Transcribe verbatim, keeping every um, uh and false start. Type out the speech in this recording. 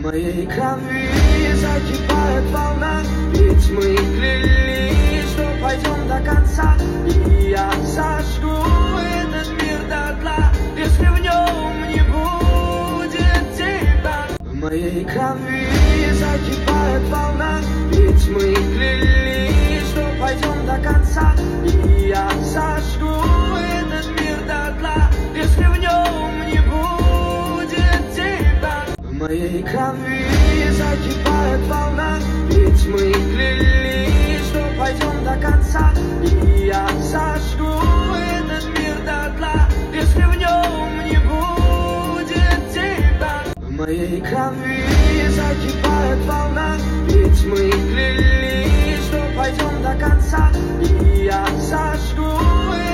моей крови закипает волна, ведь мы клялись, что пойдем до конца. И я сожгу этот мир дотла, если в нем не будет тебя. В моей крови закипает волна, ведь мы клялись, что пойдем до конца. И я сожгу этот мир дотла, если в нем не будет тебя. В моей крови закипает волна, ведь мы клялись, что пойдем до конца. И я сожгу этот мир дотла, если в нем не будет тебя. В моей крови закипает волна, ведь мы клялись, что пойдем до конца. И я сожгу